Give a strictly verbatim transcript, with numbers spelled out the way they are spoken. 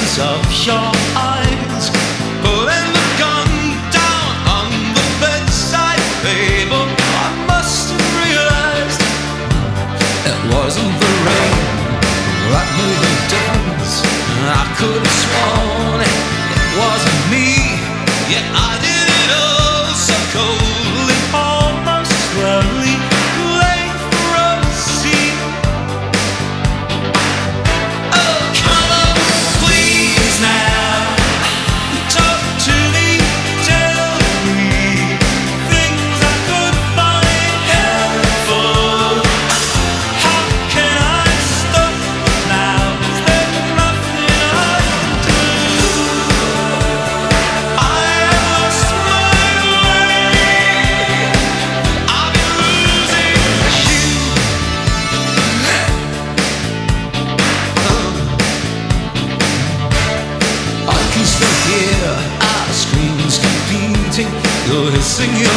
of your eyes, pulling the gun down on the bedside table. I must have realized it wasn't the rain that made the difference. I could have sworn it wasn't me, yet I did it all so coldly, almost slowly, late for a scene. Oh, come on, please now, talk to me, tell me things I could find helpful. How can I stop now? Is there nothing I can do? I have lost my way. I've been losing you. I can still hear our screams competing. You're hissing